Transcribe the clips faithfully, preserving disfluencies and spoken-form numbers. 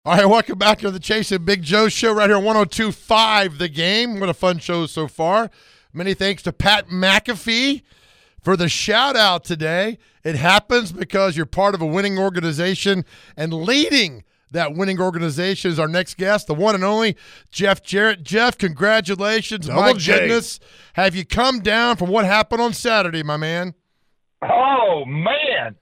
All right, welcome back to the Chase and Big Joe show right here on one oh two point five The Game. What a fun show so far. Many thanks to Pat McAfee for the shout-out today. It happens because you're part of a winning organization, and leading that winning organization is our next guest, the one and only Jeff Jarrett. Jeff, congratulations. Double My J. goodness. Have you come down from what happened on Saturday, my man? Oh, man.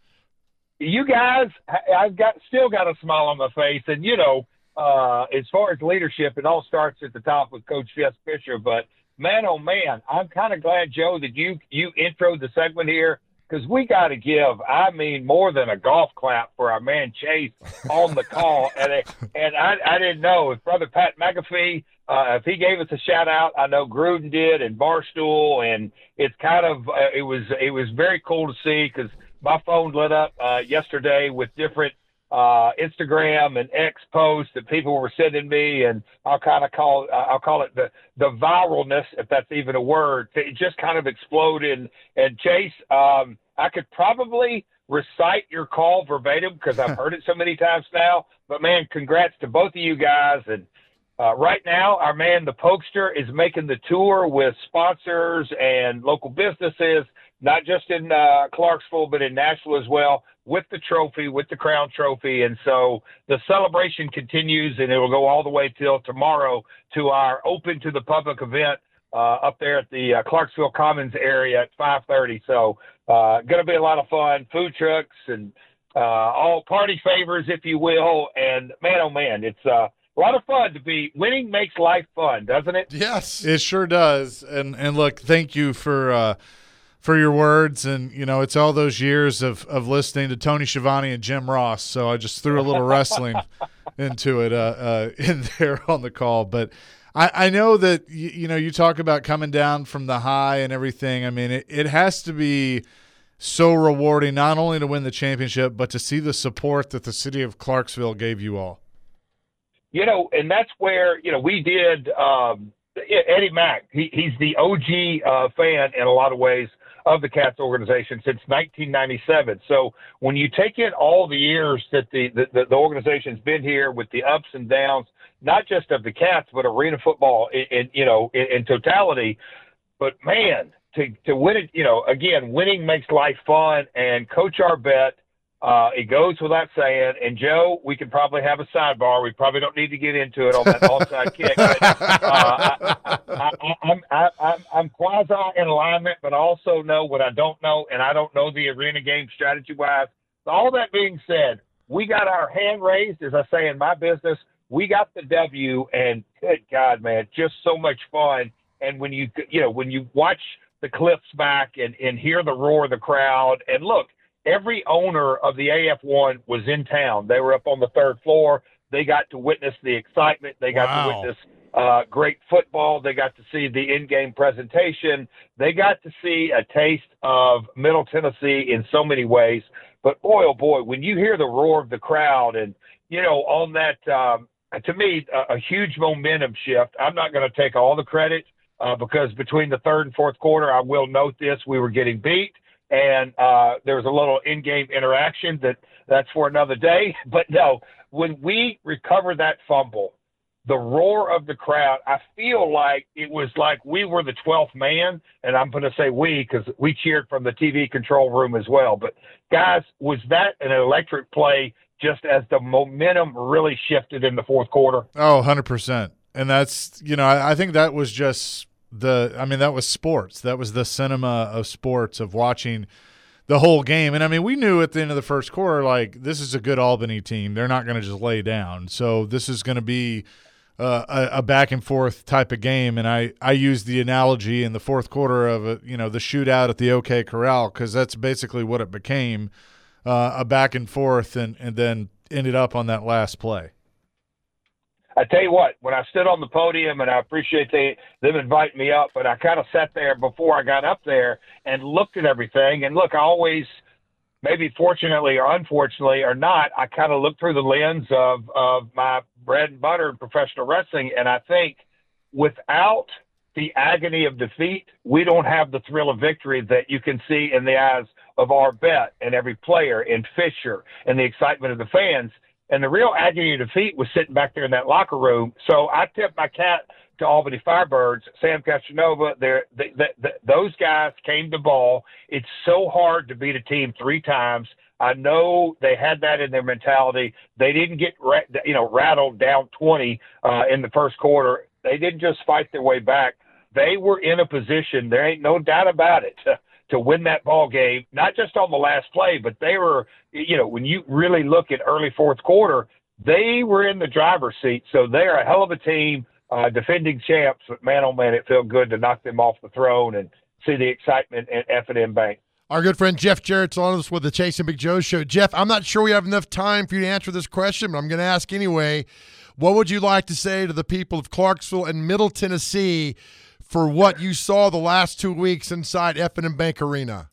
You guys, I've got still got a smile on my face. And, you know, uh, as far as leadership, it all starts at the top with Coach Jess Fisher. But, man, oh, man, I'm kind of glad, Joe, that you, you introed the segment here, because we got to give, I mean, more than a golf clap for our man Chase on the call. and it, and I, I didn't know if Brother Pat McAfee, uh, if he gave us a shout-out, I know Gruden did, and Barstool, and it's kind of uh, – it was it was very cool to see, because – my phone lit up uh, yesterday with different uh, Instagram and X posts that people were sending me, and I'll kind of call I'll call it the the viralness, if that's even a word. It just kind of exploded. And, and Chase, um, I could probably recite your call verbatim because I've heard it so many times now. But man, congrats to both of you guys. And uh, right now, our man the Pokester is making the tour with sponsors and local businesses, not just in uh, Clarksville, but in Nashville as well, with the trophy, with the Crown Trophy. And so the celebration continues, and it will go all the way till tomorrow to our open to the public event uh, up there at the uh, Clarksville Commons area at five thirty. So uh, going to be a lot of fun, food trucks and uh, all party favors, if you will. And, man, oh, man, it's uh, a lot of fun to be – winning makes life fun, doesn't it? Yes. It sure does. And, and look, thank you for uh, – for your words. And, you know, it's all those years of, of listening to Tony Schiavone and Jim Ross. So I just threw a little wrestling into it uh, uh, in there on the call. But I, I know that, you, you know, you talk about coming down from the high and everything. I mean, it, it has to be so rewarding not only to win the championship, but to see the support that the city of Clarksville gave you all. You know, and that's where, you know, we did um, Eddie Mack. He, he's the O G uh, fan in a lot of ways of the Cats organization since nineteen ninety-seven. So when you take in all the years that the, the, the organization's been here with the ups and downs, not just of the Cats, but arena football in, in you know, in, in totality. But man, to, to win it, you know, again, winning makes life fun. And Coach Arbette, uh, it goes without saying. And Joe, we could probably have a sidebar. We probably don't need to get into it on that onside kick. But, uh, I, I, I, I'm, I, I'm, I'm quasi in alignment, but I also know what I don't know, and I don't know the arena game strategy-wise. So all that being said, we got our hand raised, as I say in my business. We got the W, and good God, man, just so much fun. And when you, you know, when you watch the clips back and, and hear the roar of the crowd, and look, every owner of the A F one was in town. They were up on the third floor. They got to witness the excitement. They got Wow. to witness uh, great football. They got to see the in-game presentation. They got to see a taste of Middle Tennessee in so many ways. But boy, oh boy, when you hear the roar of the crowd and, you know, on that, um, to me, a, a huge momentum shift. I'm not going to take all the credit uh, because between the third and fourth quarter, I will note this, we were getting beat. And uh, there was a little in-game interaction that that's for another day. But no, when we recovered that fumble, the roar of the crowd, I feel like it was like we were the twelfth man. And I'm going to say we because we cheered from the T V control room as well. But, guys, was that an electric play just as the momentum really shifted in the fourth quarter? Oh, one hundred percent. And that's, you know, I, I think that was just the, I mean, that was sports. That was the cinema of sports, of watching the whole game. And, I mean, we knew at the end of the first quarter, like, this is a good Albany team. They're not going to just lay down. So this is going to be uh, a, a back-and-forth type of game. And I, I used the analogy in the fourth quarter of, a, you know, the shootout at the OK Corral, because that's basically what it became, uh, a back-and-forth, and, and then ended up on that last play. I tell you what, when I stood on the podium, and I appreciate they, them inviting me up, but I kind of sat there before I got up there and looked at everything. And look, I always, maybe fortunately or unfortunately or not, I kind of look through the lens of, of my bread and butter in professional wrestling. And I think without the agony of defeat, we don't have the thrill of victory that you can see in the eyes of Arbette and every player and Fisher and the excitement of the fans. And the real agony of defeat was sitting back there in that locker room. So I tipped my cap to Albany Firebirds, Sam Castronova. They, they, they, those guys came to ball. It's so hard to beat a team three times. I know they had that in their mentality. They didn't get you know rattled down twenty uh, in the first quarter. They didn't just fight their way back. They were in a position, there ain't no doubt about it, to, to win that ball game, not just on the last play, but they were, you know, when you really look at early fourth quarter, they were in the driver's seat. So they're a hell of a team, uh, defending champs. But, man, oh, man, it felt good to knock them off the throne and see the excitement at F and M Bank. Our good friend Jeff Jarrett's on us with the Chase and Big Joe show. Jeff, I'm not sure we have enough time for you to answer this question, but I'm going to ask anyway. What would you like to say to the people of Clarksville and Middle Tennessee for what you saw the last two weeks inside F and M Bank Arena?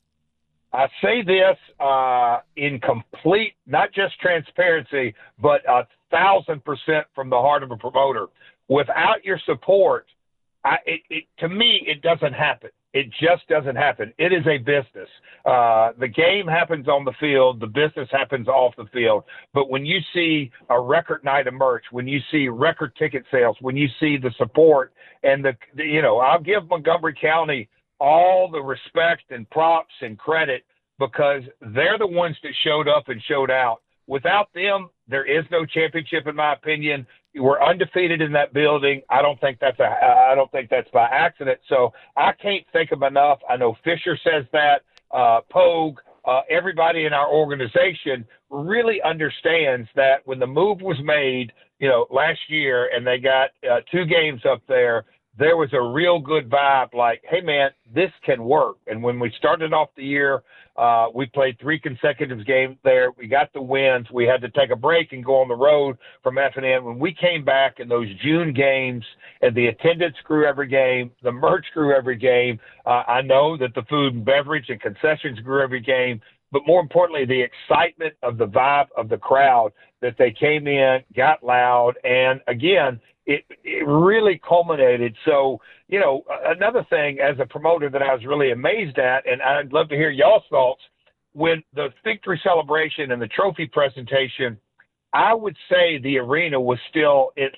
I say this uh, in complete, not just transparency, but a thousand percent from the heart of a promoter. Without your support, I, it, it, to me, it doesn't happen. It just doesn't happen. It is a business. Uh, the game happens on the field. The business happens off the field. But when you see a record night of merch, when you see record ticket sales, when you see the support and the, the you know, I'll give Montgomery County all the respect and props and credit because they're the ones that showed up and showed out. Without them, there is no championship, in my opinion. We're undefeated in that building. I don't think that's a. I don't think that's by accident. So I can't think of enough. I know Fisher says that. Uh, Pogue, uh, everybody in our organization really understands that when the move was made, you know, last year, and they got uh, two games up there, there was a real good vibe. Like, hey man, this can work. And when we started off the year, uh, we played three consecutive games there. We got the wins. We had to take a break and go on the road from F and M. When we came back in those June games, and the attendance grew every game, the merch grew every game. Uh, I know that the food and beverage and concessions grew every game, but more importantly, the excitement of the vibe of the crowd, that they came in, got loud, and again, It, it really culminated. So, you know, another thing as a promoter that I was really amazed at, and I'd love to hear y'all's thoughts, when the victory celebration and the trophy presentation, I would say the arena was still at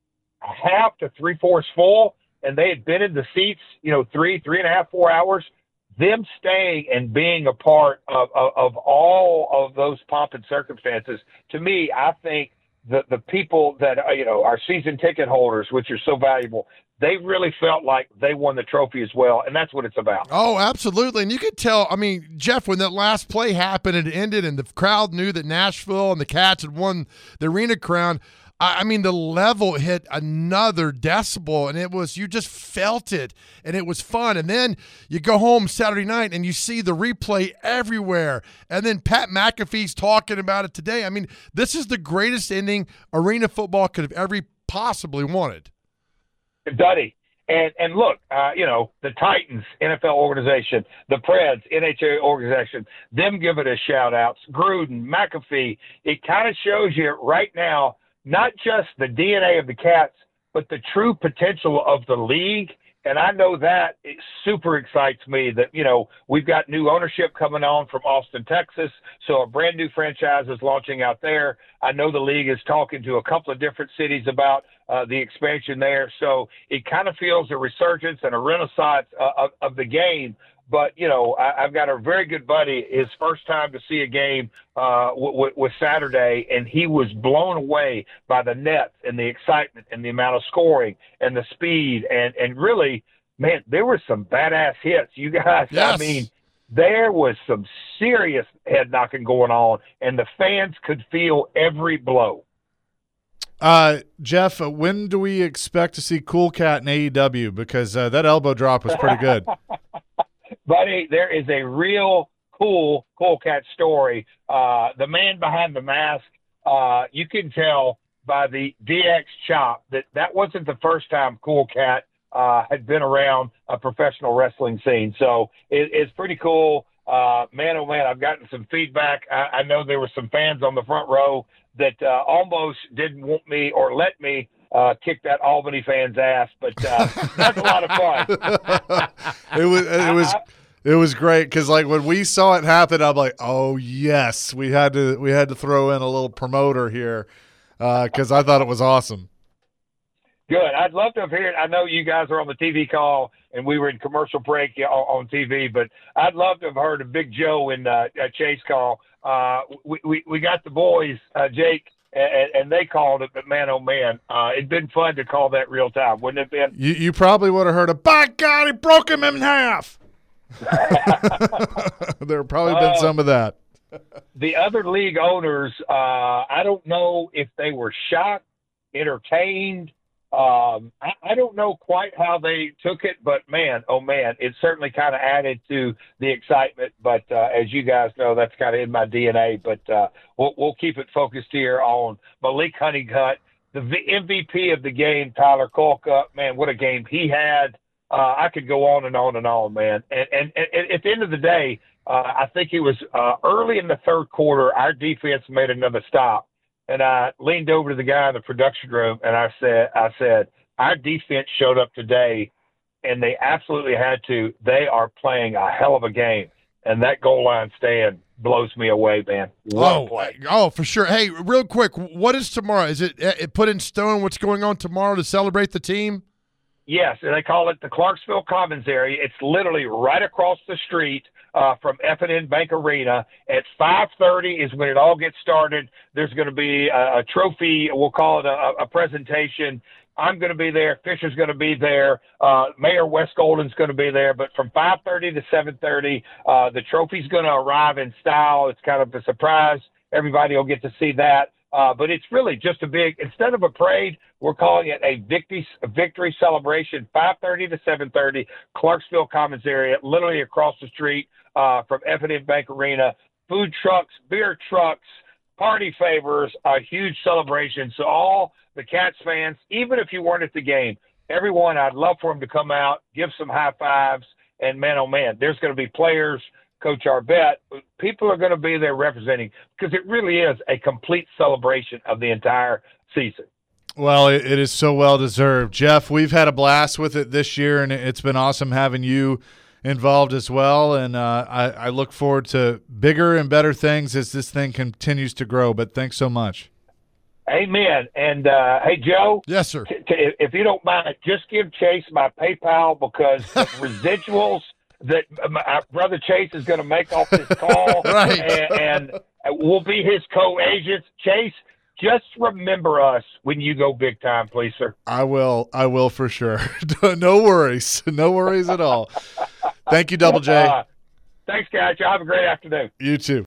half to three-fourths full, and they had been in the seats, you know, three, three and a half, four hours. Them staying and being a part of, of, of all of those pomp and circumstances, to me, I think, The the people that, uh, you know, our season ticket holders, which are so valuable, they really felt like they won the trophy as well, and that's what it's about. Oh, absolutely. And you could tell, I mean, Jeff, when that last play happened and it ended and the crowd knew that Nashville and the Cats had won the arena crown, I, I mean, the level hit another decibel, and it was, you just felt it, and it was fun. And then you go home Saturday night and you see the replay everywhere. And then Pat McAfee's talking about it today. I mean, this is the greatest ending arena football could have ever possibly wanted. Duddy. And and look, uh, you know, the Titans N F L organization, the Preds N H L organization, them giving us shout-outs, Gruden, McAfee. It kind of shows you right now not just the D N A of the Cats, but the true potential of the league. And I know that it super excites me that, you know, we've got new ownership coming on from Austin, Texas. So a brand new franchise is launching out there. I know the league is talking to a couple of different cities about uh, the expansion there. So it kind of feels a resurgence and a renaissance uh, of, of the game. But, you know, I, I've got a very good buddy, his first time to see a game uh, w- w- was Saturday, and he was blown away by the nets and the excitement and the amount of scoring and the speed. And, and really, man, there were some badass hits. You guys, yes. I mean, there was some serious head knocking going on, and the fans could feel every blow. Uh, Jeff, uh, when do we expect to see Cool Cat in A E W? Because uh, that elbow drop was pretty good. Buddy, there is a real cool Cool Cat story. Uh, the man behind the mask, uh, you can tell by the D X chop that that wasn't the first time Cool Cat uh, had been around a professional wrestling scene. So it, it's pretty cool. Uh, man, oh, man, I've gotten some feedback. I, I know there were some fans on the front row that uh, almost didn't want me or let me uh, kick that Albany fan's ass, but uh, that's a lot of fun. it was it was It was great because, like, when we saw it happen, I'm like, "Oh yes, we had to we had to throw in a little promoter here," because uh, I thought it was awesome. Good. I'd love to have heard. I know you guys are on the T V call, and we were in commercial break on, on T V, but I'd love to have heard a Big Joe and uh, Chase call. Uh, we, we we got the boys, uh, Jake, and, and they called it, but man, oh man, uh, it'd been fun to call that real time, wouldn't it have been? You you probably would have heard a, "By God, he broke him in half." There probably been uh, some of that. The other league owners, uh, I don't know if they were shocked, entertained. Um, I, I don't know quite how they took it, but man, oh man, it certainly kind of added to the excitement. But uh, as you guys know, that's kind of in my D N A. But uh, we'll, we'll keep it focused here on Malik Honeycutt, the v- M V P of the game, Tyler Colcutt. Man, what a game he had. Uh, I could go on and on and on, man. And, and, and at the end of the day, uh, I think it was uh, early in the third quarter, our defense made another stop. And I leaned over to the guy in the production room, and I said, I said, our defense showed up today, and they absolutely had to. They are playing a hell of a game. And that goal line stand blows me away, man. What oh, a play. Oh, for sure. Hey, real quick, what is tomorrow? Is it, it put in stone what's going on tomorrow to celebrate the team? Yes, and they call it the Clarksville Commons area. It's literally right across the street uh, from F and N Bank Arena. At five thirty is when it all gets started. There's going to be a, a trophy, we'll call it a, a presentation. I'm going to be there. Fisher's going to be there. Uh, Mayor Wes Golden's going to be there. But from five thirty to seven thirty, uh, the trophy's going to arrive in style. It's kind of a surprise. Everybody will get to see that. Uh, but it's really just a big, instead of a parade, we're calling it a victory, a victory celebration, five thirty to seven thirty, Clarksville Commons area, literally across the street uh, from F and N Bank Arena. Food trucks, beer trucks, party favors, a huge celebration. So all the Cats fans, even if you weren't at the game, everyone, I'd love for them to come out, give some high fives, and man, oh man, there's going to be players, Coach Arbette, people are going to be there representing, because it really is a complete celebration of the entire season. Well, it, it is so well deserved. Jeff, we've had a blast with it this year, and it's been awesome having you involved as well. And uh, I, I look forward to bigger and better things as this thing continues to grow. But thanks so much. Amen. And, uh, hey, Joe. Yes, sir. T- t- if you don't mind, just give Chase my PayPal, because the residuals – that my brother Chase is going to make off this call, right. and, and we'll be his co-agents. Chase, just remember us when you go big time, please, sir. I will. I will for sure. No worries. No worries at all. Thank you, Double J. Uh, thanks, guys. Y'all have a great afternoon. You too.